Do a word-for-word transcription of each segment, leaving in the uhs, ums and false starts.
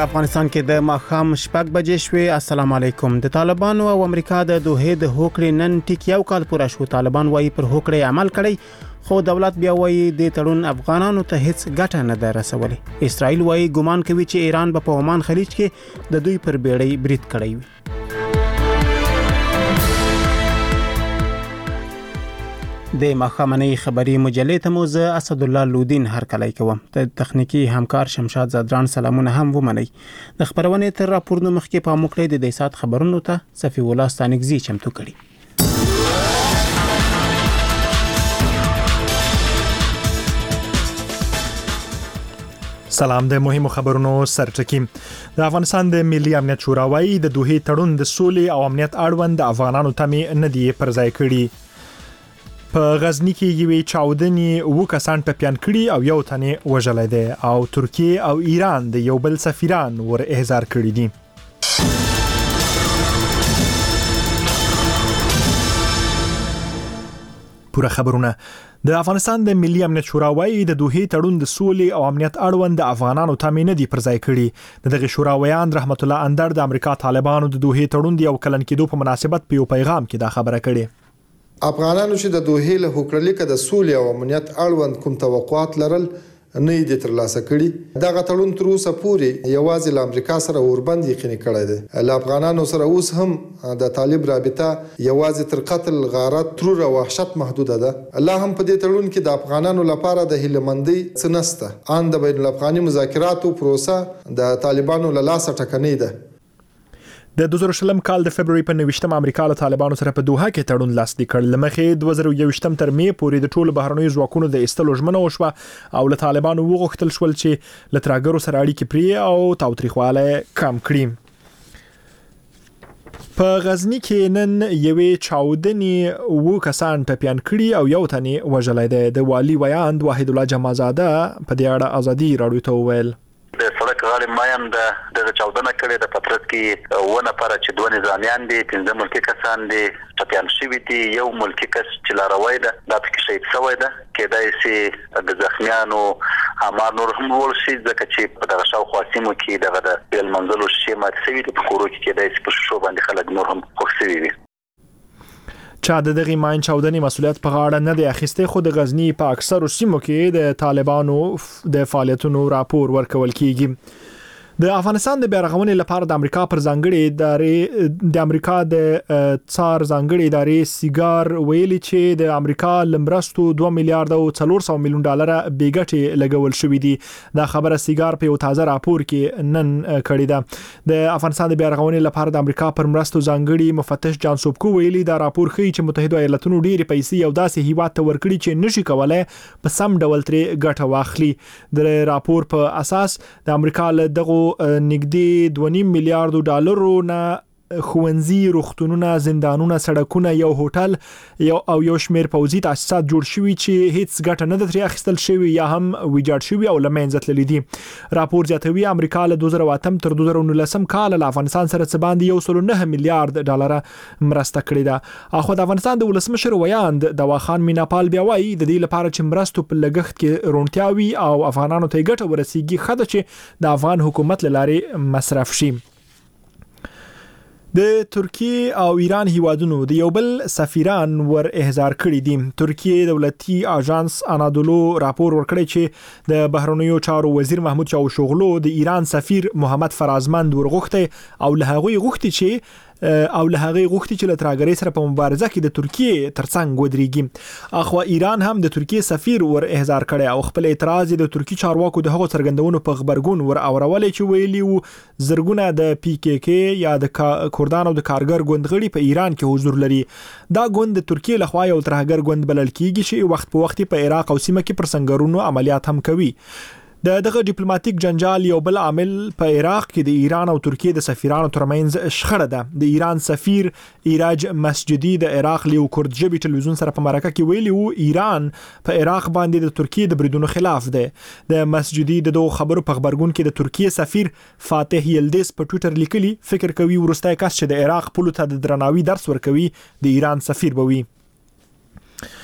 په افغانستان کې د ماښام شپږ بجې شوې. السلام علیکم. د طالبانو او امریکا د دوحې د هوکړې نن ټیک یو کال پوره شو. طالبان وايي پر هوکړې عمل کړی، خو دولت بیا وايي د تړون افغانانو ته هیڅ ګټه نه ده رسولې. اسرائیل وايي ګمان کوي چې ایران به په عمان خلیج کې د دوی پر بیړۍ برید کړی وي. د ماښامنۍ خبري مجلې ته مو زه اسد الله لودین هرکلی کوم. د تخنیکی همکار شمشاد زادران سلامونه هم ومنئ. د خبرونې تر راپورنو مخکې په موکړې د دې سات خبرونو ته صفی الله ستانګزي چمتو کړي. سلام. د مهمو خبرونو سرټکی. د افغانستان د ملي امنیت شورا وايي د دوحې تړون د سولې او امنیت اړوند د افغانانو تمې نه دی پر ځای کړي. په غزنی کې یوې چاودنې و کسان ټپيان کړي او یو تنې وژلای دی او ترکیه او ایران د یو بل سفیران ور احضار کړي دي. پوره خبرونه. د افغانستان د ملي امنیت شورا وايي د دوحې تړون د سولې او امنیت اړوند د افغانانو تمې نه دي پر ځای کړي. دغه شورا ویان رحمت الله اندر د امریکا طالبانو د دوحې تړون دی او کلن کېدو په مناسبت په یو پیغام کې دا خبره کړې. افغانانو چې د دوحې له هوکړلیک د سولې او امنیت اړوند کوم توقعات لرل نه دي ترلاسه کړي. دغه تړون تر اوسه پورې یوازې له امریکا سره اوربند یقیني کړی دی. له افغانانو سره اوس هم د طالب رابطه یوازې تر قتل، غارت، ترور او وحشت محدوده ده. الله هم په دې تړون کې د افغانانو لپاره د هیلمندۍ څه نشته. ان د بین الافغاني مذاکراتو پروسه د طالبانو له لاسه ټکنۍ ده. د دوه زره شلم کال د فبرवरी په نوښتم امریکا له طالبانو سره په دوحه کې تړون لاسلیک کړ. لمخې دوه زره یوویشتم تر می پورې د ټولو بهرنیو ځواکونو د استلو ژمنه وشوه او له طالبانو وغوښتل شول چې له ترهګرو سره اړیکې پرې او تاوتریخواله کم کړي. په غزنی کې نن یوې چاودنې و کسان ټپيان کړي او یو تنې وژلای دی. د والی ویاند واحد الله جمازاده په دې اړه ازادي راډیو ته وویل. د سړک غاړې مایم د دغه چاودنه کړې د پترس کې و نفر چې دوه نظامیان دي، پنځه ملکی کسان دي ټپيان شوي دي. یو ملکی کس چې لاروی ده دا پکې شهید شوی ده. کېدای شي د زخمیانو امار نور هم ول شي ځکه چې په دغه شاوخوا سیمو کې دغه د بیل منزلو شیشه مات شوي دي. په کورو کې کېدای شي په شو باندې خلک نور هم خوښ شوي وي. چا د دغه ماین چاودنې مسولیت په غاړه نه دی اخیسته. خو د غزنی په اکثرو سیمو کې د طالبانو د فعالیتونو راپور ورکول کیږي. د افغانستان د بیارغونې لپاره د امریکا پر ځانګړي ادارې د امریکا د څار ځانګړي ادارې سیګار ویلي چې د امریکا لمرستو دوه میلیارډ او څلور سوه میلیون ډالر بیګټي لګول شوې دي. دا خبره سیګار په یو تازه راپور کې نن کړې ده. د افغانستان د بیارغونې لپاره د امریکا پر مرستو ځانګړي مفتش جان سوبکو ویلي دا راپور ښیي چې متحده ایالاتونو ډېری پیسې یو داسې هیواد ته ورکړي چې نشي کولای په سم ډول ترې ګټه واخلي. د راپور په اساس د امریکا له دغه نږدې دوه نیم میلیارډ ډالرو نه خوندزي، روغتونونه، زندانونه، سړکونه، یو هوټل یو او یو شمیر پوځي تاسیسات جوړ شوي چې هیڅ ګټه نه ده ترې اخیستل شوی یا هم ویجاړ شوي او له منځه تللي دي. راپور زیاتوي امریکا له دوه زره اتم تر دوه زره نولسم کال له افغانستان سره څه باندې یو سل نه میلیارډ ډالر مرسته کړې ده. اخو د افغانستان د ولسمشر ویاند دواخان میناپال بیا وایي د دې لپاره چې مرستو په لګښت کې رونتیاوي او افغانانو ته ګټه ورسیږي خده چې د افغان حکومت لاره مصرف شي. د ترکیه او ایران هیوادونو د یو بل سفیران ور احضار کړي دي. ترکیه دولتي اژانس انادولو راپور ورکړی چې د بهرنیو چارو وزیر محمود چاوشوغلو د ایران سفیر محمد فرازمند ورغوښته او له هغه غوښتي چې او له هغه غوښتي چې له ترهګرۍ سره په مبارزه کې د ترکیه ترڅنګ ودرېږي. اخو ایران هم د ترکیه سفیر ور احضار کړي او خپل اعتراض د ترکیه چارواکو د هغو څرګندونو په خبرګون ور اورولې چې ویلي وو زرګونه د پی کې کې یا د کردانو د کارګر ګوند غړي په ایران کې حضور لري. دا ګوند د ترکیه لخوا یو ترهګر ګوند بلل کیږي چې وخت په وخت په عراق او سیمه کې پر سنگرونو عملیات هم کوي. د دغه ډیپلوماټیک جنجال یو بل عامل په عراق کې د ایران او ترکیه د سفیرانو ترمنځ شخړه ده. د ایران سفیر ایراج مسجدي د عراق لیو کورد ژبې ټلویزیون سره په مرکه کې ویلي وو ایران په عراق باندې د ترکیه د بریدونو خلاف ده. د مسجدي د دوه خبرو په خبرګون کې د ترکیه سفیر فاتح یلدز په ټوئیټر لیکلي فکر کوي ورستای کس چې د عراق پولو ته د درناوي درس ورکوي د ایران سفیر بوي.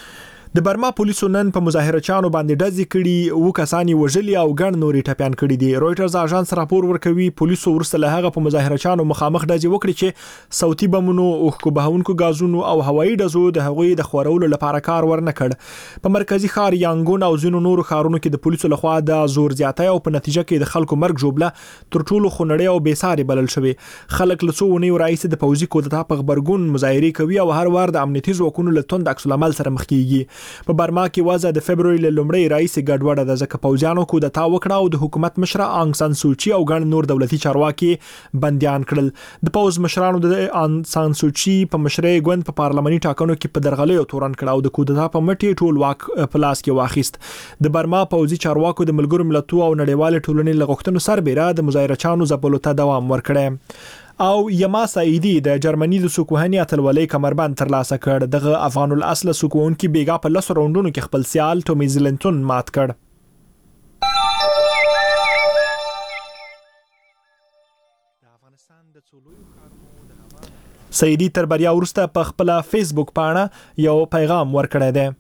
د برما پولیسو نن په مظاهرچیانو باندې ډزې کړي، و کسان وژلي او ګڼ نوري ټپيان کړي دي. رويټرز اژانس راپور ورکوي پولیسو ورسره له هغه په مظاهرچیانو مخامخ ډزې وکړي چې صوتي بمونو او کوبهونکو غازونو او هوایي ډزو د هغوی د خورولو لپاره کار ورنه کړ. په مرکزی ښار یانګون او ځینو نورو ښارونو کې د پولیسو لخوا د زور زیاتی او په نتیجه کې د خلکو مرګ جوړه تر ټولو خونړی او بیساري بلل شوی. خلک له څو ونیو رئیس د پوځي کودتا په خبرګون مظاهره کوي او هر وار د امنیتي ځواکونو له توند عکس العمل سره مخ کیږي. په برما کې وضع د فبرवरी له لومړۍ رئیس ګډوډه د ځکه پوځیانو کودتا وکړه او د حکومت مشره آنګ سان سوچي او ګڼ نور دولتي چارواکي بنديان کړل. د پوز مشرانو د آنګ سان سوچي په مشرۍ ګوند په پارلماني ټاکنو کې په درغلې تورن کړه او د کودتا په مټي ټول واک په لاس کې واخیست. د برما پوځي چارواکو د ملګرو ملتونو او نړیوال ټولنې لغښتنو سربېره د مظاهرچیانو ځپلو ته دوام ورکړي. او یما سعیدی د جرمني د سوکوهنی اتلولۍ کمربند ترلاسه کړ. دغه افغان الاصل سوکوون کې بیګا په لس راوندونو کې خپل سیال ټومي زلنټون مات کړ. سعیدی تر بریا وروسته په خپل فیسبوک باندې یو پیغام ورکړی دی.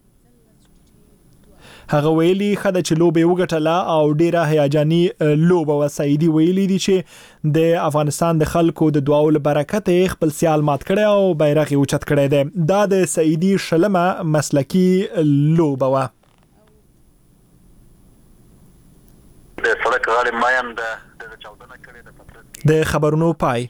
هغه ویلي خدای چې لوبه وګټله او ډیره هیجاني لوبه و. سعیدی ویلي دي چې د افغانستان د خلکو د دعاو له برکت خپل سیال مات کړي او بیرغ یې اوچت کړی دی. دا د سعیدی شلمه مسلکی لوبه و. د سړک غاړې مایم د چاودنه کړې د پترس د خبرونو پای.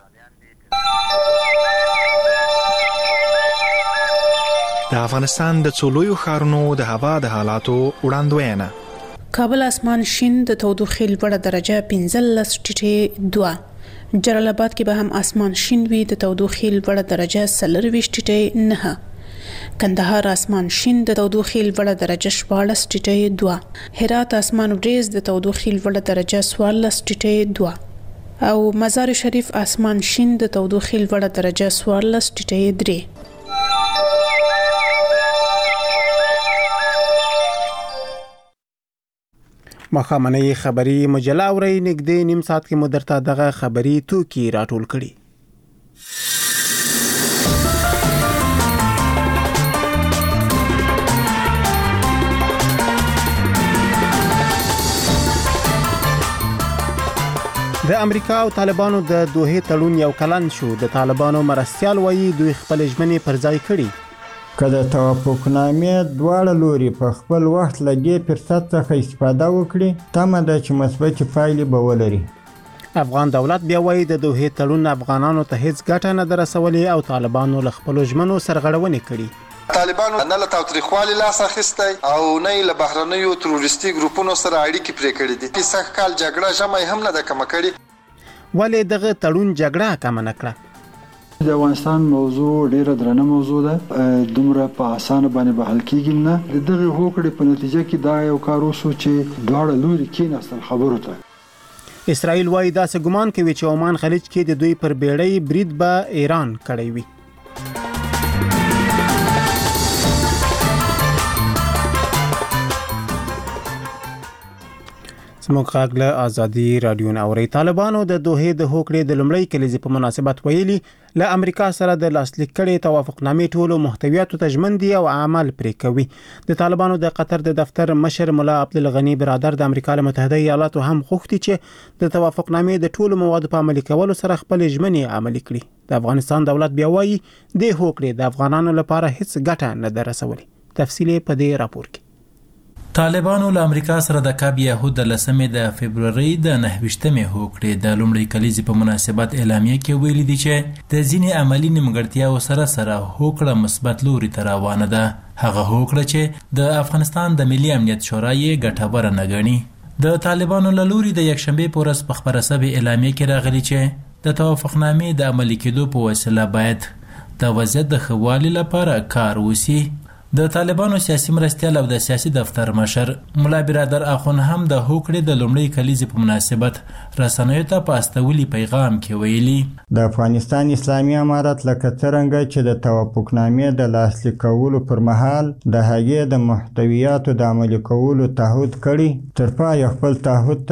د افغانستان د څولویو ښارونو د هوا د حالاتو وړاندوینه. کابل اسمان شین د تودوخې لوړه درجه پنځلس ټیټې دوه. جلال آباد کې به هم اسمان شین وي د تودوخې لوړه درجه څلرویشت ټیټې نه. کندهار اسمان شین د تودوخې لوړه درجه شپاړس ټیټې دوه. هرات اسمان وریځ د تودوخې لوړه درجه څوارلس ټیټې دوه. او مزار شریف اسمان شین د تودوخې لوړه درجه څوارلس ټیټې درې. مخامنۍ خبری مجله اوري نږدې نیم ساعت کې مدرته دغه خبری توکي راټول کړي. د امریکا او طالبانو د دوه تړون یو کلن شو. د طالبانو مرستيال وایي دوی خپل ژمنې پر ځای کړي. کله توافقنامې دواړه لوري په خپل وخت له دې فرصت څخه استفاده وکړي تمه ده چې مثبت پایلې به ولري. افغان دولت بیا وایي د دوه تړون افغانانو ته هیڅ ګټه نه درسولې او طالبانو له خپل ژمنو سرغړونې کړي. طالبانو نه له تاوتریخوالي لاس اخیستی او نه له بهرنیو تروریستي ګروپونو سره اړیکې پرې کړې دي. په سخت کال جګړه جمع هم نه ده کم کړې. ولې دغه تړون جګړه کم نه کړه؟ د افغانستان موضوع ډیره درنه موضوع ده، دومره په اسانه باندې به حل کیږي نه. د دغه هوکړې په نتیجه کې دا یو کار وشو چې دواړه لوري کېناستل خبرو ته. اسرائیل وایي داسې ګمان کوي چې عمان خلیج کې د دوی پر بیړۍ برید به ایران کړی وي. سموږ غږ له ازادي رادیو نوري. طالبانو د دوه د هوکړې د لومړۍ کلیزې په مناسبت ویلي له امریکا سره د لاسلیک کړي توافقنامې ټولو محتویاتو ته ژمن دي او عمل پرې کوي. د طالبانو د قطر د دفتر مشر مولا عبدالغنی برادر د امریکا متحده ایالاتو هم غوښتي چې د توافقنامې د ټولو موادو په عملي کولو سره خپل ژمنې عملي کړي. د افغانستان دولت بیا وایي د هوکړې د افغانانو لپاره هیڅ ګټه نه ده رسولې. تفصیل په دې راپور کې. طالبانو له امریکا سره د کاب یهود د لسمې د فبرवरी د نهویشتمې هوکړې د لومړۍ کلیزې په مناسبت اعلامیه کې ویلي دي چې د ځینې عملی نیمګړتیاو سره سره هوکړه مثبت لوري ته روانه ده. هغه هوکړه چې د افغانستان د ملي امنیت شورا یې ګټوره نه ګڼي. د طالبانو له لوري د یکشنبې په ورځ په خبره شوې اعلامیه کې راغلي چې د توافقنامې د عملي کېدو په وسیله باید د وضعیت د ښه والي لپاره کار وشي. د طالبانو سیاسي مرستیال او د سیاسي دفتر مشر مولا برادر اخون هم د هوکړې د لومړۍ کلیزې په مناسبت رسنیو ته په استولي پیغام کې ویلي د افغانستان اسلامي امارت لکه څرنګه چې د توافقنامې د لاسلیک کولو پر مهال د هغې د محتویاتو د عملي کولو تعهد کړي تر پایه خپل تعهد ته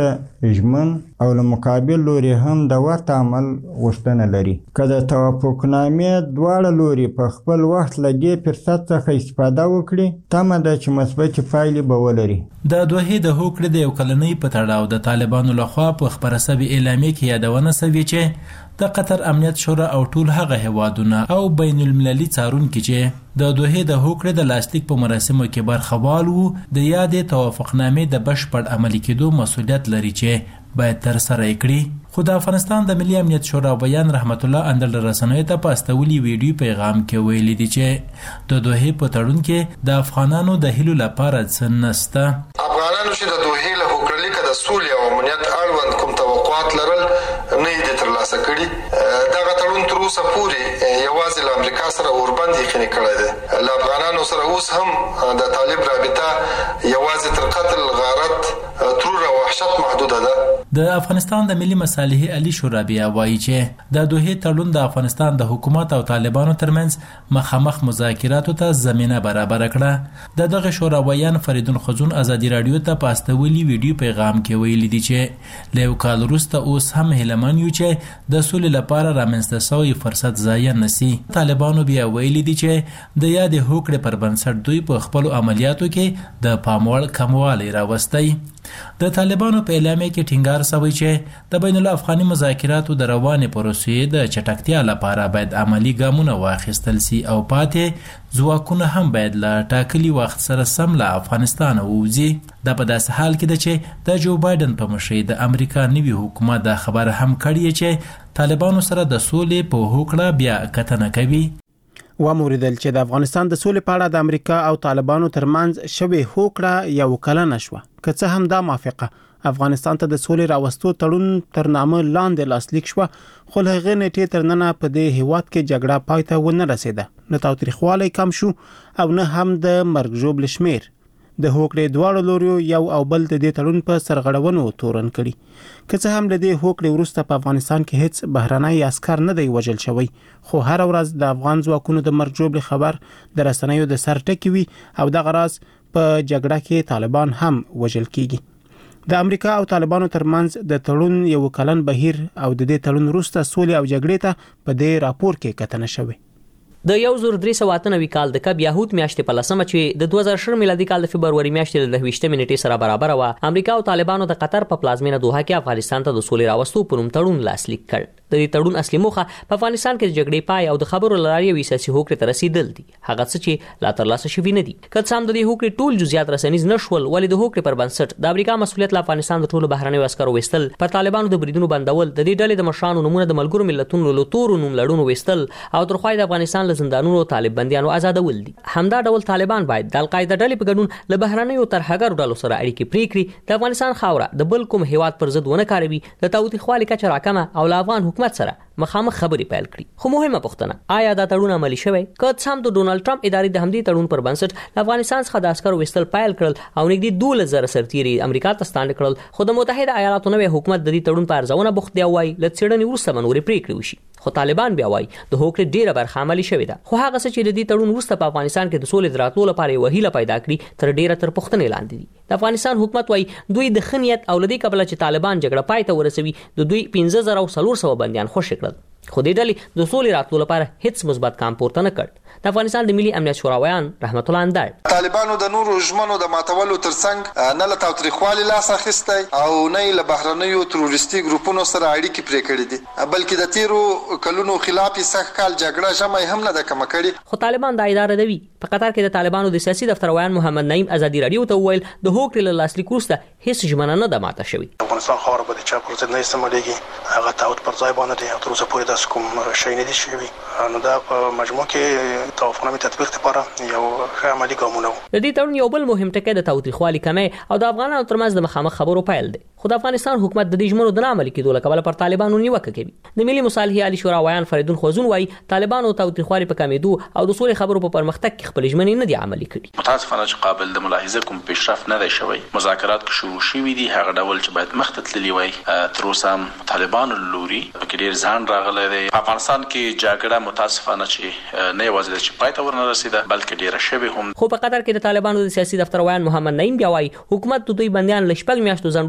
ژمن او له مقابل لوري هم د ورته عمل غوښتنه لري. که د توافقنامې دواړه لوري په خپل وخت له دې فرصت څخه استفاده وکړي، تمه ده چې مثبتې پایلې به ولري. د دوحې د هوکړې د یو کلنۍ په تړاو د طالبانو لخوا په خپره سوي اعلامیې کې یادونه سوې چې د قطر امنیت شورا او ټول هغه هیوادونه او بین المللي څارونکي چې د دوحې د هوکړې د لاسلیک په مراسمو کې برخوال وو د یادې توافقنامې د بشپړ عملي کېدو مسؤلیت لري چې باید ترسره یې کړي. خو د افغانستان د ملي امنیت شورا بیان رحمت الله اندل رسنیو ته په استولي ویډیو پیغام کې ویلي دي چې د دوحې په تړون کې د افغانانو د هیلو لپاره څه نشته. افغانانو چې د دوحې له هوکړلیک د سولې او امنیت اړوند کوم توقعات لرل نه دي ترلاسه کړي. دغه تړون تر اوسه پورې یوازې له امریکا سره اوربند یقیني کړی دی. له افغانانو سره اوس هم د طالب رابطه یوازې تر قتل، غارت، ترور او وحشت محدوده ده. د افغانستان د ملي مصالحې علي شورابیا وایي چې د دوحې تړون د افغانستان د حکومت او طالبانو ترمنځ مخامخ مذاکراتو ته زمینه برابر کړه. د دغه شورابیان فریدون خزون ازادي رادیو ته په استولي ویډیو پیغام کې ویلي دي چې له یو کال وروسته اوس هم هیلمن یو چې د سولې لپاره رامنځته شوی فرصت ضایع نشي. طالبانو بیا ویلي دي چې د یادې هوکړې پر بنسټ دوی په خپلو عملیاتو کې د پاموړ کموالی راوستی. د طالبانو په اعلامیه کې ټینګار شوی چې د بین الافغاني مذاکراتو د روانې پروسې د چټکتیا لپاره باید عملی ګامونه واخیستل سي او پاتې ځواکونه هم باید له ټاکلي وخت سره سم له افغانستان ووځي. دا په داسې حال کې ده چې د جو بایدن په مشرۍ د امریکا نوي حکومت دا خبره هم کړې چې طالبانو سره د سولې په هوکړه بیا کتنه کوي. وموریدل چې د افغانستان د سولې په اړه د امریکا او طالبانو ترمنځ شوې هوکړه یو کلنه شوه. که څه هم دا موافقه افغانستان ته د سولې راوستو تړون تر نامه لاندې لاسلیک شوه، خو له هغې نیټې تر ننه په دې هیواد کې جګړه پای ته ونه رسېده. نه تاوتریخوالی کم شو او نه هم د مرګ ژوبل شمیر. د هوکړې دواړو لوریو یو او بل د دې تړون په سرغړونو تورن کړي. که څه هم له دې هوکړې وروسته په افغانستان کې هیڅ بهرنی عسکر نه دی وژل شوی، خو هر ورځ د افغان ځواکونو د مرګ ژوبل خبر د رسنیو د سر ټکی وي او دغه راز په جګړه کې طالبان هم وژل کیږي. د امریکا او طالبانو ترمنځ د تړون یو کلن بهیر او د دې تړون وروسته سولې او جګړې ته په دې راپور کې کتنه شوې. د یو زر درې سوه اته نوي کال د کب یهود میاشتې په لسمه چې د دوه زره شل میلادي کال د فبروري میاشتې د نهه نیټې سره برابر وه، امریکا او طالبانو د قطر په پلازمینه دوحه کې افغانستان ته د سولې راوستو په نوم تړون لاسلیک کړ. د دې تړون اصلي موخه په افغانستان کې د جګړې پای او د خبرو له لارې یوې سیاسي هوکړې ته رسیدل دي، هغه څه چې لا ترلاسه شوي نه دي. که څه هم د دې هوکړې ټول جزئیات رسنیز نه شول، ولې د هوکړې پر بنسټ د امریکا مسؤلیت له افغانستان د ټولو بهرنیو عسکرو ویستل، پر طالبانو د بریدونو بندول، د دې ډلې د مشرانو نومونه د ملګرو ملتونو له تورو نوملړونو ویستل او تر خوا د افغانستان له زندانونو طالب بندیانو آزادول دي. همدا ډول طالبان باید د القاعده ډلې په ګډون له بهرنیو ترهګرو ډلو سره اړیکې پرې کړي، د افغانستان خاوره د بل کوم هیواد پر ضد ونه کاروي، د تاوتریخوالي کچه راکمه او له افغان حکومت سره مخامخ خبرې پیل کړي. خو مهمه پوښتنه، آیا دا تړون عملي شوی؟ که څه هم د ډونالد ټرمپ ادارې د همدې تړون پر بنسټ له افغانستان څخه د عسکرو ویستل پیل کړل او نږدې دولس زره سرتیري امریکا ته ستانه کړل، خو د متحده ایالاتو نوی حکومت د دې تړون په ارزونه بوخت دی او وايي له څېړنې وروسته به نورې پرېکړې وشي. خو طالبان بیا وايي د هوکړې ډیره برخه عملي شوې ده، خو هغه څه چې د دې تړون وروسته په افغانستان کې د سولې د راتلو لپاره یوه هیله پیدا کړي تر ډیره تر پوښتنې لاندې دي. د افغانستان حکومت وايي دوی د ښه نیت او له دې کبله چې طالبان جګړه پای ته ورسوي د دوی پنځه زره او څلور سوه بندیان خوشي کړل، خو دې ډلې د سولې راتلو لپاره هیڅ مثبت کام پورته نه کړ. د افغانستان د ملي امنیت شوراویان رحمت الله اندړ طالبانو د نورو ژمنو د ماتولو ترڅنګ نه له تاوتریخوالي لاس اخیستی او نه له بهرنیو تروریستي ګروپونو سره اړیکې پرې کړې دي، بلکې د تیرو کلونو خلاف یې سږ کال جګړه ژمی هم نه ده کمه کړې. خو طالبان دا ادعا ردوي. په قطر کې د طالبانو د سیاسي دفتر ویان محمد نعیم ازادي رادیو ته وویل د هوکړې له لاسلیک وروسته هیڅ ژمنه نه ده ماته شوې. افغانستان خاوره به د چا پر ضد نه استعمالېږي، هغه تعهد پر ځای باندې دی او تر اوسه پورې داسې کوم شی نه دي شوي. نو دا په مجموع کې توافقنامې تطبیق لپاره یو ښه عملي ګامونه وو. د دې تړون یو بل مهم ټکی د تاوتریخوالي کمی او د افغانانو ترمنځ د مخامخ خبرو پیل دی، خو د افغانستان حکومت د دې ژمنو د نه عملي کېدو له کبله پر طالبانو نیوکه کوي. د ملي مصالحې علي شورا ویان فریدون خزون وایي طالبانو تاوتریخوالي په کمیدو او د سولې خبرو په پرمختګ کې خپل ژمنې نه دي عملي کړي. متاسفانه چې قابل د ملاحظه کوم پیشرفت نه دی شوی. مذاکرات کې شروع شوي دي، هغه ډول چې باید مخ ته تللي وای، تر اوسه هم طالبانو لوري پکې ډېر ځان راغلی دی. په افغانستان کې جګړه متاسفانه چې نه یوازې چې پای ته ورنه رسېده بلکې ډېره شوې هم. خو په قطر کې د طالبانو د سیاسي دفتر ویان محمد نعیم بیا وایي حکومت د دوی بندیان له شپږ میاشتو ځنډ وروسته آزاد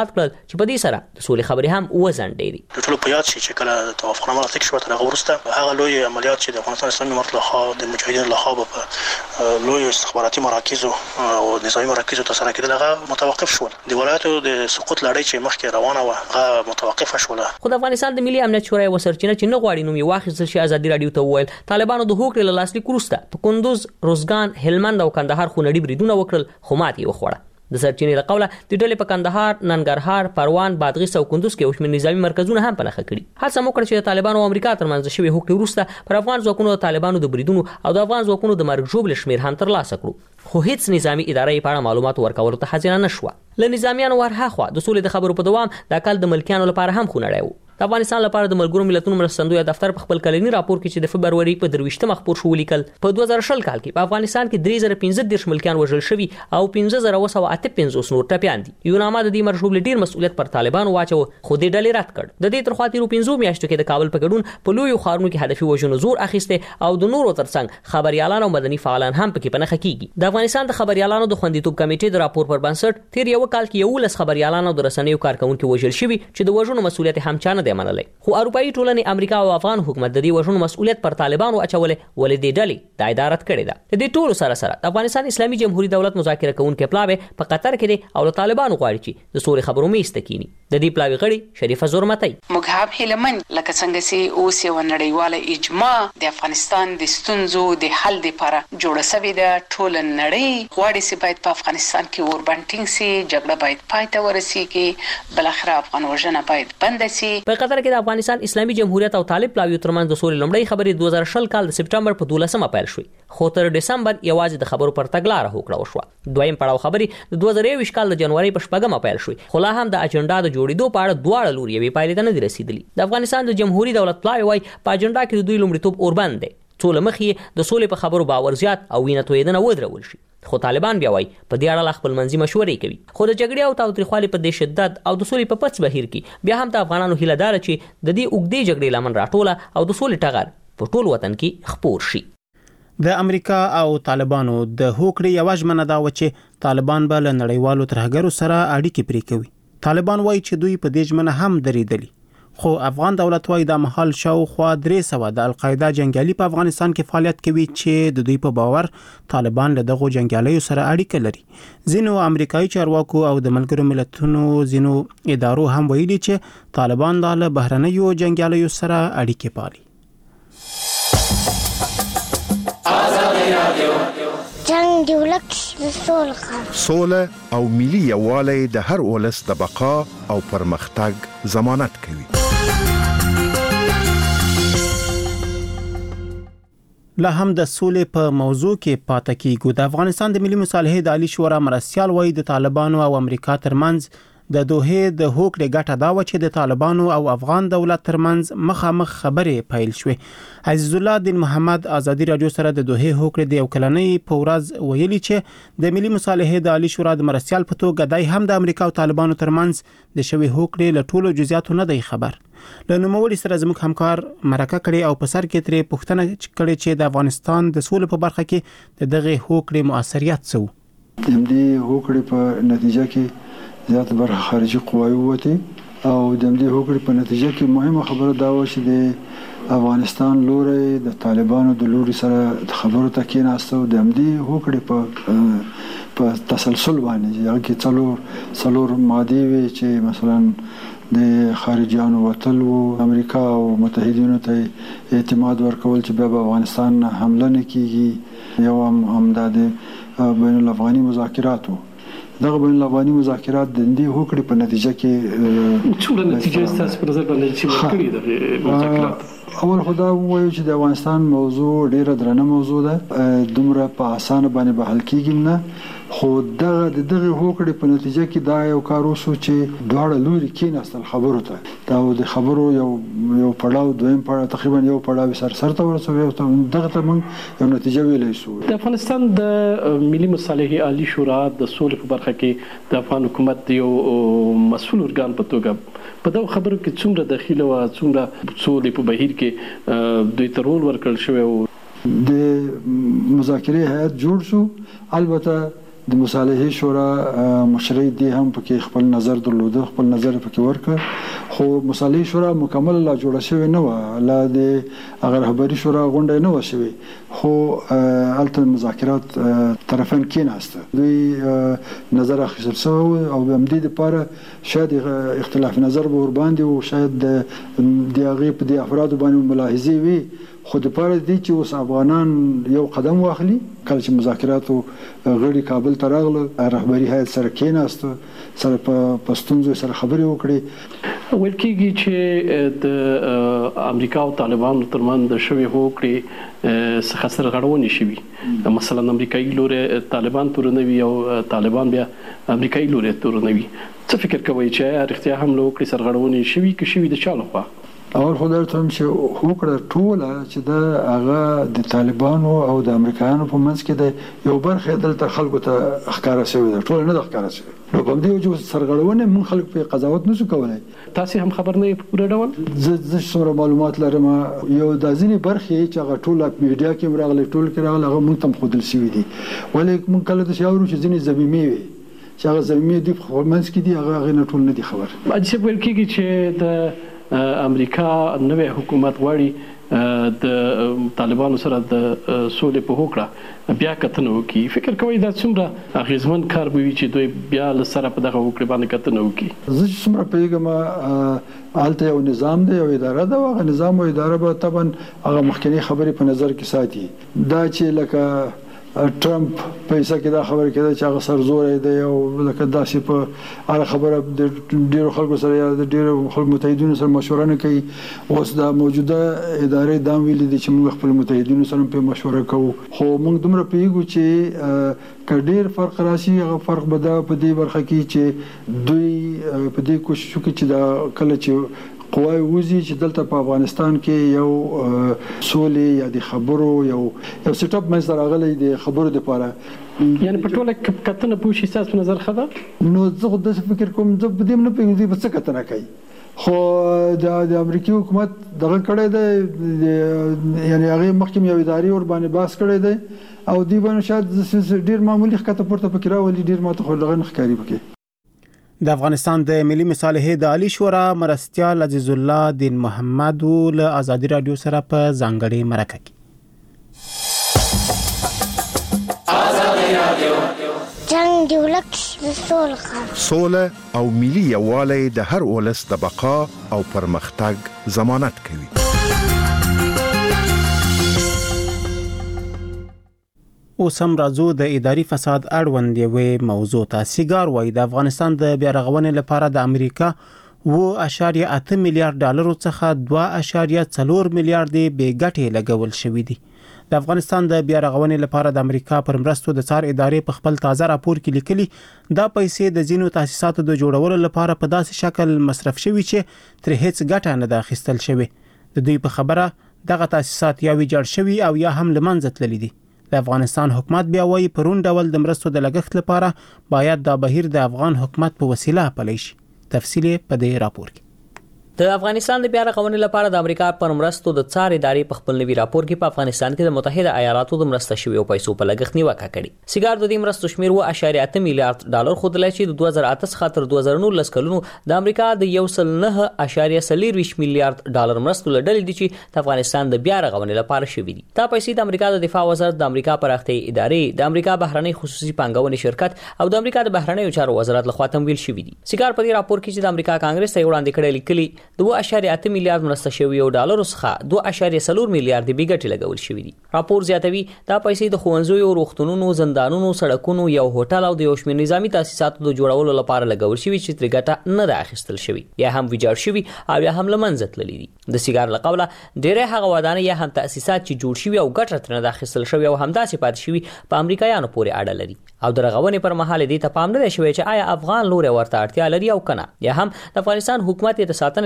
اعتراض کړل چې په دې سره د سولې خبرې هم وځنډېدې. د ټولو په یاد شي چې کله توافقنامه لاسلیک شوه تر هغه وروسته هغه لوی عملیات چې د افغانستان اسلامي امارت لخوا د مجاهدینو لخوا په لوی استخباراتي مراکزو او نظامي مراکزو ترسره کېدل هغه متوقف شول. د ولایتو د سقوط لړۍ چې مخکې روانه وه هغه متوقفه شوله. خو د افغانستان د ملي امنیت شورا یوه سرچینه چې نه غواړي نوم یې واخیستل شي ازادي راډیو ته وویل طالبانو د هوکړې له لاسلیک وروسته په کندوز، روزګان، هلمند او کندهار خونړي بریدونه وکړل خو ماتې یې وخوړه. د سرچینې له قوله د ډلې په کندهار، ننګرهار، پروان، بادغیس او کندوز کې یو شمېر نظامي مرکزونه هم په نښه کړي. هڅه مو کړې چې د طالبانو او امریکا ترمنځ شوې هوکړې وروسته پر افغان ځواکونو د طالبانو د بریدونو او د افغان ځواکونو د مرګ ژوبل شمېر هم ترلاسه کړو، خو هیڅ نظامي اداره یې په اړه معلومات ورکولو ته حاضره نه شوه. له نظامیانو ورهاخوا د سولې د خبرو په دوام د کال د ملکیانو لپاره هم خونړی و. د افغانستان لپاره د ملګرو ملتونو مرستندوی دفتر په خپل کلنی راپور کې چې د فبروري په درویشتمه خپور شو لیکل په دوه زره شل کال کې په افغانستان کې درې زره پنځه دېرش ملکیان وژل شوي او پنځه زره اوه سوه اته پنځوس نور ټپیان دي. یوناما د دې مرجوب ډیر مسؤلیت پر طالبانو واچو خو دې ډلې رد کړ. د دې تر خوا تیرو پنځو میاشتو کې د کابل په ګډون په لویو ښارونو کې هدفي وژنو زور اخیسته او د نورو ترڅنګ خبريالان او مدني فعالان هم پکې په نښه کیږي. د افغانستان د خبريالانو د خوندیتوب کمیټې د راپور پر بنسټ تیر یو کال کې یو لس خبريالان او د رسنیو کارکونکو وژل شوي چې د وژنو مسؤلیت هم چا نه دی منلی. خو اروپایي ټولنې امریکا او افغان حکومت د دې وژنو مسؤلیت پر طالبانو اچولې ولې دې ډلې د ادارت کړې ده. د دې ټولو سره سره د افغانستان اسلامي جمهوریت دولت مذاکره کوونکی پلاوی په قطر کې دی او له طالبانو غواړي چې د سولې خبرو میز ته کینی. د دې پلاوی غړي شریفه زورمتي موږ هم هیلمن لکه څنګه چې اوس یو نړیواله اجماع د افغانستان د ستونزو د حل لپاره جوړه شوې ده. ټول نړۍ غواړي چې باید په افغانستان کې اوربنټینګ سي، جګړه باید پای ته ورسیږي، بل اخر افغان وژنه باید بند شي. په قطر کې د افغانستان اسلامي جمهوریت او طالب پلاوی ترمنځ د سولې لومړی خبرې دوه زره شل کال د سپټمبر په دولسمه پیل شوې خو تر ډسمبر یوازې د خبرو پر تګلاره هوکړه وشوه. دویم پړاو خبرې د دوه زره یوویشت کال د جنوري په شپږمه پیل شوې خو لا هم د اجنډا د جوړېدو په اړه دواړه لوري یوې پایلې ته نه دي رسیدلي. د افغانستان د جمهوریت دولت پلاوی وايي په اجنډا کې د دوی لومړیتوب اوربند دی څو له مخې د سولې په خبرو باور زیات او وینه تویېدنه ودرول شي. خو طالبان بیا وایي په دې اړه خپل منځي مشورې کوي. خو د جګړې او تاوتریخوالي په دې شدت او د سولې په پڅ بهیر کې بیا هم د افغانانو هیله دار چې د دې اوږدې جګړې لمن راټوله او د سولې ټغر په ټول وطن کې خپور شي. د امریکا او طالبانو د هوکړې یو ژمنه دا و چې طالبان به له نړیوالو ترهګرو سره اړیکې پرې کوي. طالبان وایي چې دوی په دې ژمنه هم درېدلي خو افغان دولت وایي د مهال شاوخوا درې سوه د القاعده جنگیالي په افغانستان کې فعالیت کوي چې د دوی په باور طالبان له دغو جنگیالیو سره اړیکه لري. ځینو امریکایي چارواکو او د ملګرو ملتونو ځینو ادارو هم ویلي چې طالبان له بهرنیو جنگیالیو سره اړیکې پالي. جنگ دی ولک سوله سوله او ملي یووالی د هر ولس د بقا او پرمختګ ضمانت کوي. لا هم د سولې په موضوع کې پاتې کیږو. د افغانستان د ملي مصالحې د عالی شورا مرستیال وایي د طالبانو او امریکا ترمنځ د دوحې د هوکړې ګټه دا و چې د طالبانو او افغان دولت ترمنځ مخامخ خبرې پیل شوې. عزیز الله دین محمد ازادي رادیو سره د دوحې هوکړې د یو کلنۍ په ورځ ویلي چې د ملي مصالحې د عالی شورا د مرستیال په توګه دای هم د امریکا او طالبانو ترمنځ د شوی هوکړې له ټولو جزئیاتو نه دی خبر. له نوموړي سره زموږ همکار مرکه کړي او په سر کې ترې پوښتنه کړې چې د افغانستان د سولې په برخه کې د دغه هوکړې مؤثریت څه و. د دې هوکړې په نتیجه کې زیات برخه خارجي قواوی وته او د دې هوکړې په نتیجه کې مهمه خبره دا و چې د افغانستان لوري د طالبانو د لوري سره خبرو ته کېناستو. د دې هوکړې په په تسلسل باندې هغه کې څلور څلور ماده وي چې مثلا د خارجيانو وتل او امریکا او متحدینو ته اعتماد ورکول چې به افغانستان حمله نه کیږي. یو هم همداد بین الافغاني مذاکراتو دغه بین الافغاني مذاکرات د دې هوکړې په نتیجه کې څومره نتیجه ستاسو په نظر باندې چې ورکړي د مذاکرات؟ اول خدا وایو چې د افغانستان موضوع ډیره درنه موضوع ده، دومره په اسانه باندې به حل کیږي نه. خو دغه د دغه هوکړې په نتیجه کې دا یو کار وشو چې دواړه لوري کېناستل خبرو ته. دا د خبرو یو یو پړاو دویم پړاو تقریبا یو پړاو سر سر ته ورسوي او دغه ته موږ یو نتیجه ویلې شو. د افغانستان د ملي مصالحې عالی شورا د سولې په برخه کې د افغان حکومت یو مسؤل ارګان په توګه په دا خبرو کې څومره دخیله و، څومره سولې په بهیر کې دوی ته رول ورکړل شوی و. د مذاکرې هیئت جوړ شو. البته د مصالحې شورا مشري دی هم پکې خپل نظر درلوده، خپل نظر پکې ورکړ، خو مصالحې شورا مکمل لا جوړه شوې نه و، لا د هغه رهبري شورا غونډه نه و شوې، خو هلته مذاکرات طرفین کېناسته، دوی نظر اخیستل شوی او د همدې دپاره شاید اختلاف نظر به ورباندې و، شاید د هغې په دې افرادو باندې ملاحظې وي، خو دپاره دی چې اوس افغانان یو قدم واخلي. کله چې مذاکراتو غړي کابل ته راغله، رهبري هیات سره کېناسته، سره په ستونزو سره خبرې وکړې. ویل کېږي چې د امریکا او طالبانو ترمنځ د شوې هوکړې څخه سرغړونې شوي، مثلا امریکایي لوري طالبان تورنوي او طالبان بیا امریکایي لوري تورنوي. څه فکر کوئ چې رښتیا هم له هوکړې سرغړونې شوي که شوي د چا لخوا؟ اول خو درته وایم چې هوکړه ټوله چې د هغه د طالبانو او د امریکایانو په منځ کې د یو برخه دلته خلکو ته ښکاره شوې ده، ټوله نه ده ښکاره شوې. نو په دې وجه سرغړونې موږ خلک په قضاوت نشو کولای. تاسو هم خبر نه یې په پوره ډول؟ زه زه څومره معلومات لرم، یو د ځینې برخې چې هغه ټوله میډیا کې راغلي، ټول کې راغلي، هغه موږ ته ښودل شوي دي، ولې موږ کله داسې اورو چې ځینې ضمیمې وي چې هغه ضمیمې دي په منځ کې دي، هغه هغې نه ټول نه دي خبر. اجي ویل کېږي چې د امریکا نوې حکومت غواړي د طالبانو سره د سولې په هوکړه بیا کتنه وکړي. فکر کوئ دا څومره اغیزمن کار به وي چې دوی بیا له سره په دغه هوکړې باندې کتنه وکړي؟ زه چې څومره پوهېږم هلته یو نظام دی، یو اداره ده، هغه نظام او اداره به طبعا هغه مخکنۍ خبرې په نظر کې ساتي. دا چې لکه ټرمپ پیسه کې دا خبره کېده چې هغه سرزوری دی او لکه داسې په هره خبره د ډېرو خلکو سره یا د ډېرو خلکو متحدینو سره مشوره نه کوي. اوس دا موجوده ادارې دا ویلي دي چې موږ خپل متحدینو سره په مشوره کوو، خو موږ دومره پوهېږو چې که ډېر فرق راشي، هغه فرق به دا په دې برخه کې چې دوی په دې کوشش وکړي چې دا کله چې قواوی وزي چې دلته په افغانستان کې یو سولې یا د خبرو یو یو سیټ اپ منځ راغلی د خبرو لپاره، یعنی په ټوله کتنه پوه شي ستاسو په نظر ښه ده؟ نو زه خو داسې فکر کوم، زه په دې نه پوهېږم دوی به څه کتنه کوي، خو د امریکایي حکومت دغه کړی دی، یعنی هغې مخکې یو ادارې ورباندې بحث کړی دی او دوی باندې شاید ډېر معمولي ښکته پورته پکې راولي، ډېر ماته خو دغه نه ښکاري پکې. د افغانستان د ملي مصالحې د عالی شورا مرستیال عزیز الله دین محمد له ازادي رادیو سره په ځانګړي مرکه کې جنگ دی ولکه سوله سوله او ملي یووالی د هر ولس د بقا او پرمختګ ضمانت کوي. اوس هم راځو د اداري فساد اړوند یوې موضوع ته. سیګار وایي د افغانستان د بیا رغونې لپاره د امریکا اووه اعشاریه اته میلیارډ ډالرو څخه دوه اعشاریه څلور میلیارډ بې ګټې لګول شوي دي. د افغانستان د بیا رغونې لپاره د امریکا پر مرستو د څار ادارې په خپل تازه راپور کې لیکلي دا پیسې د ځینو تاسیساتو د جوړولو لپاره په داسې شکل مصرف شوي چې تر هیڅ ګټه نه ده اخیستل شوې. د دوی په خبره دغه تاسیسات یا ویجاړ شوي او یا هم له منځه تللي دي. د افغانستان حکومت بیا وایي پرون ډول د مرستو د لګښت لپاره باید دا بهیر د افغان حکومت په وسیله پلی شي. تفصیل په دې راپور کې. د افغانستان د بیا رغونې لپاره د امریکا پر مرستو د څار ادارې په خپل نوي راپور کې په افغانستان کې د متحده ایالاتو د مرسته شویو پیسو په لګښت نیوکه کړې. سیګار د دې مرستو شمیر اووه اعشاریه اته میلیارډ ډالر ښودلی چې د دوه زره اته څخه تر دوه زره نولس کلونو د امریکا د یو سل نه اعشاریه څلېرویشت میلیارډ ډالر مرستو له ډلې دي چې د افغانستان د بیا رغونې لپاره شوي دي. دا پیسې د امریکا د دفاع وزارت، د امریکا پراختیایي ادارې، د امریکا بهرنۍ خصوصي پانګونې شرکت او د امریکا د بهرنیو چارو وزارت لخوا تمویل شوي دي. سیګار په دې راپور کې چې د امریکا کانګرس ته وړاندې کړی لیکلي د اووه اعشاریه اته میلیارډ مرسته شویو ډالرو څخه دوه اعشاریه څلور میلیارډ بې ګټې لګول شوي دي. راپور زیاتوي دا پیسې د ښوونځیو، روغتونونو، زندانونو، سړکونو، یو هوټل او د یو شمېر نظامي تاسیساتو د جوړولو لپاره لګول شوي چې ترې ګټه نه ده اخیستل شوي، یا هم ویجاړ شوي او یا هم له منځه تللي دي. د سیګار له قوله ډېری هغه ودانۍ یا هم تاسیسات چې جوړ شوي او ګټه ترې نه ده اخیستل شوي او همداسې پاتې شوي په امریکایانو پورې اړه لري او د رغونې پر مهال دې ته پام نه دی شوی چې آیا افغان لوري ورته اړتیا لري او کنه، یا هم د افغانستان حکومت د ساتنې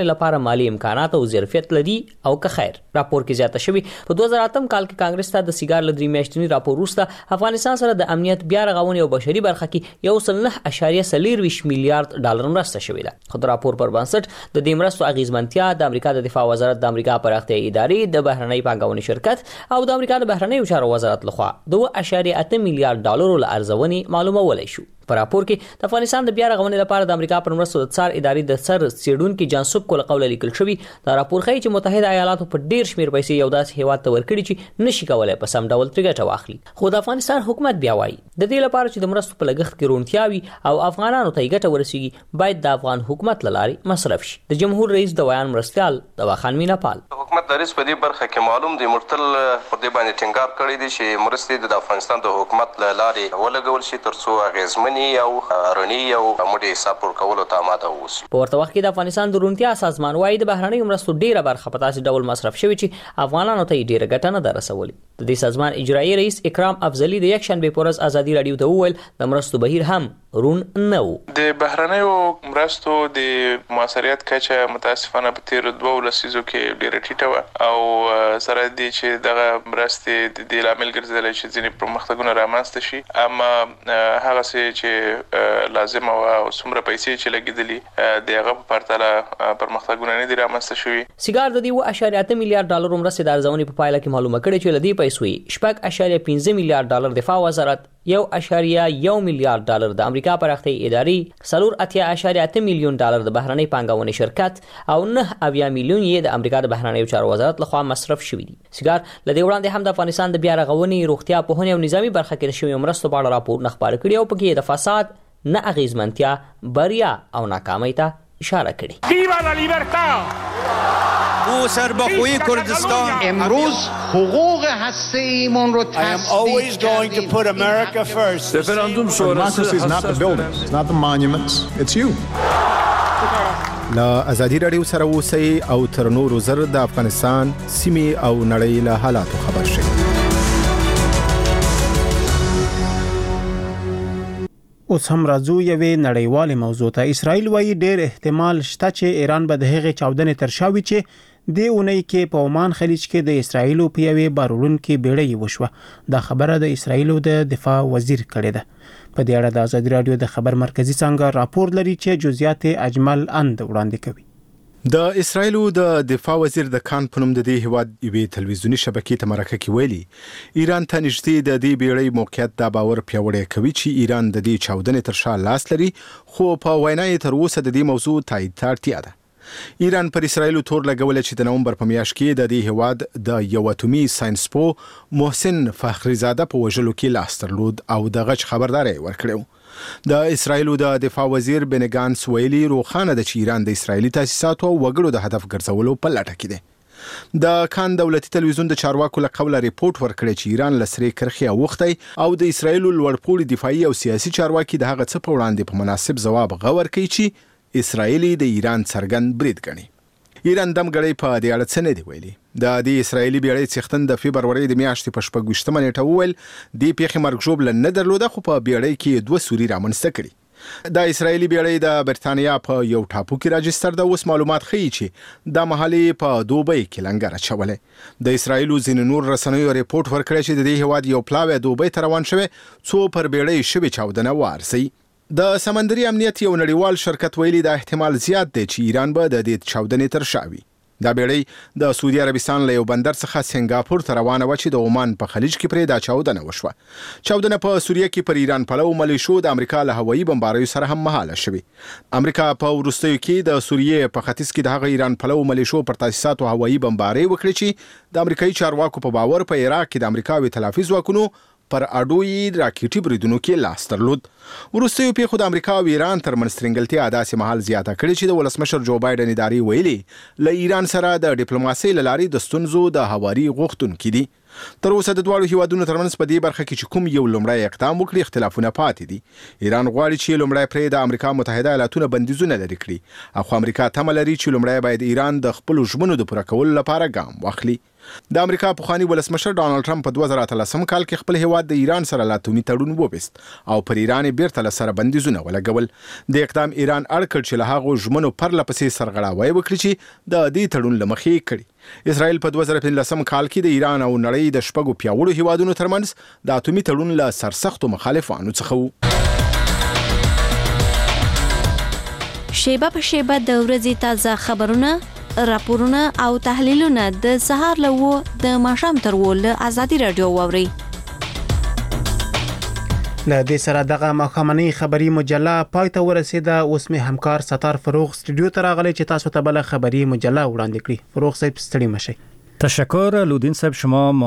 غونې لپاره مالی امکانات او ظرفیت لري او که خیر. راپور کې زیاته شوی په دوه زره اتم کال کې کانګرس ته د سیګار لدري میاشتنی راپور وروسته افغانستان سره د امنیت بیا رغونې او بشري برخه کې یو سل نه اعشاریه څلور ویشت میلیارډ ډالر مرسته شوې ده. خو د راپور پر بنسټ د دې مرستو اغیزمنتیا د امریکا د دفاع وزارت د امریکا پراختیایي ادارې د بهرنۍ پانګونې شرکت او د امریکا د بهرنیو چارو وزارت لخوا دوه اعشاریه اته میلیارډ ډالرو له ارزونې معلومولای شو. په راپور کې د افغانستان د بیا رغونې لپاره د امریکا پر مرستو د څار ادارې د سر څېړونکي جانسوب کول قول لیکل شوی. دا راپور ښیي چې متحده ایالاتو په ډیر شمیر پیسې یو داسې هیواد ته ورکړي چې نشي کولای په سم ډول ترې ګټه واخلي. خو د افغانستان حکومت بیا وایي د دې لپاره چې د مرستو په لګښت کې روڼتیا وي او افغانانو ته ګټه ورسیږي باید د افغان حکومت لارې مصرف شي. د جمهور رئیس د ویان مرستيال دواخان میناپال حکومت د ریس په دې برخه کې معلوم دی مرتل پر دې باندې ټینګار کړی دی چې مرستې د افغانستان د حکومت لارې ولګول شي ترڅو اغیزمنې او رڼي او مودي حساب ورکولو ته آماده اوسي. په ورته وخت کې د افغانستان د روڼتیا سازمان وايي د بهرنۍ مرستو ډیره برخه په تاسو ډول مصرف شوی چې افغانانو ته ډیره ګټه نه درسولي. د دې سازمان اجرایی رئیس اکرام افضلی د یک شنبه پورز ازادي رادیو ته وویل د مرستو بهیر هم رون نه و. د بهرنیو مرستو د موثریت کچه متاسفانه په تیر دوه لسیزو کې ډیره ټیټه و او سره دي چې دغه مرستې د لامل ګرځیدل چې ځینې پرمختګونه رامنځته شي اما هغه څه چې لازم او څومره پیسې چې لګیدلې د هغه په پرتله پرمختګونه نه دي رامنځته شوي. سیګار د دې و اعشاریه اته میلیارډ ډالر مرستې د ارزونې په پایله کې معلومه کړې چې لدی پیسې شپږ اعشاریه پنځه میلیارډ ډالر دفاع وزارت یو اعشاریه یو میلیارډ ډالر د امریکا پراختیایي ادارې څلور اتیا اعشاریه اته میلیون ډالر د بهرنۍ پانګونې شرکت او نه اویا میلیون یې د امریکا د بهرنیو چارو وزارت لخوا مصرف شوي دي. سیګار لدی وړاندې هم د افغانستان د بیا رغونې روغتیا پوهنې او نظامی برخه کې شوی مرستو په اړه راپور نه خبر کړی او پکې د فساد نه اغیزمنتیا بریا او ناکامۍ ته اشاره کړې. ویوا لا لیبرتا او سربخوی کردستان امروز حقوق هسته‌ایمون رو تصدیق کردیم. رفراندوم Democracy is not the buildings, it's not the monuments, it's you. لا ازادي رادیو سره اوسئ او تر نورو زر د افغانستان سیمې او نړۍ له حالاتو خبر شئ. اوس هم راځو یوې نړیوالې موضوع ته. اسرائیل وایي ډېر احتمال شته چې ایران به د هغې چاودنې تر شا وي چې د اونۍ کې په عمان خلیج کې د اسرائیلو په یوې باروړونکې بیړۍ وشوه. دا خبره د اسرائیلو د دفاع وزیر کړې ده. په دې اړه د ازادي رادیو د خبر مرکزی څنګه راپور لري چې جزئیات اجمل اند وړاندې کوي. د اسرایلو د دفاع وزیر د کان پنوم د دې هواد یوې تلویزیونی شبکې ته مرکه کې ویلي ایران ته نږدې د دې بیړۍ موقعیت دا باور پیاوړی کوي چې ایران د دې چاودنې تر شا لاس لري خو په وینا یې تر اوسه د دې موضوع تایید ته اړتیا ده. ایران پر اسرایلو تور لګول چې د نومبر په میاشت کې د دې هواد د یو اتومي ساينسپو محسن فخریزاده په وژلو کې لاس درلود او د غچ خبرداري ورکړو. د اسرایلو د دفاع وزیر بنګانس ویلي روخانه د ایران د اسرایلی تاسیساتو او وګړو د هدف ګرځولو په لټه کې ده. د کان دولتي تلویزیون د چارواکو له قوله ریپورت ورکړی چې ایران لسري کرخي اوختي او د اسرایلو لوړپوړي دفاعي او سیاسي چارواکي د هغه څه په وړاندې په مناسب ځواب غور کوي چې اسرایلی د ایران څرګند برید ګڼي. ایران دمګړی په دې اړه څه نه دی ویلي. د دې اسرایلی بیړۍ څښتن د فبرवरी د میاشتې په شپږ ویشتمه نیټه وویل د پیښې مرګ ژوبله نه درلوده خو په بیړۍ کې دوه سوري رامنځته کړي. د اسرایلی بیړۍ د برتانیا په یو ټاپو کې راجستر د اوس معلومات ښیي چې د محلي په دوبۍ کې لنګر اچولې. د اسرایلو ځینې نور رسنیو ریپورت ورکړی چې د دې هواد یو پلاوی دوبۍ ته روان شوی څو پر بیړۍ شوی چاودنه وارسي. د سمندري امنیت یو نړیوال شرکت ویلي د احتمال زیات دی چې ایران به د دې چاودنې تر شا وي. دا بیړۍ د سعودي عربستان له یو بندر څخه سنگاپور ته روانه و چې د عمان په خلیج کې پرې دا چاودنه وشوه. چاودنه په سوریه کې پر ایران پلو ملیشو د امریکا له هوایي بمباریو سره هم مهاله شوه. امریکا په وروستیو کې د سوریه په ختیځ کې د هغه ایران پلو ملیشو پر تاسیساتو هوایي بمباری وکړي چې د امریکایي چارواکو په باور په عراق کې د امریکا وی تلافي ځواکونو پر اډوي راکټي بریدونو کې لاس درلود. وروستیو پیښو د امریکا او ایران ترمنځ ترنګلتیا داسې مهال زیاته کړې چې د ولسمشر جو بایدن ادارې ویلي له ایران سره د ډیپلوماسۍ لارې د ستونزو د هواري غوښتونکو دي. تر اوسه د دواړو هیوادونو ترمنځ په دې برخه کې چې کوم یو لومړی اقدام وکړي اختلافونه پاتې دي. ایران غواړي چې لومړی پرې د امریکا متحده ایالاتونو بندیزونه لرې کړي او امریکا تمه لري چې لومړی باید ایران د خپل ژمنو د پوره کولو لپاره ګام واخلي. د امریکا پخوانی ولسمشر ډانلډ ټرمپ په دوه زره اتلسم کال کې خپل هیواد د ایران سره لا اټومي تړون وبست او پر ایران بیرته له سره بندیزونه ولګول. د اقدام ایران اړ کړ چې له هغو ژمنو پرله پسې سرغړاوی وکړي چې د دې تړون له مخې کړي. اسرائیل په دوه زره پنځلسم کال کې د ایران او نړۍ د شپږو پیاوړو هیوادونو ترمنځ د اټومي تړون له سرسختو مخالفانو څخه و. شیبه په شیبه د ورځې تازه خبرونه، راپورونه او تحلیلونه د سهار له و د ماښام تر و له ازادي رادیو واوري. له دې سره دغه ماښامنۍ خبري مجله پای ته ورسېده. اوس مې همکار ستار فروغ استودیو ته راغلی چې تاسو ته بل خبري مجله وړاندې کړي. فروغ صاحب ستړي مشئ. تشکر لودین صاحب. شما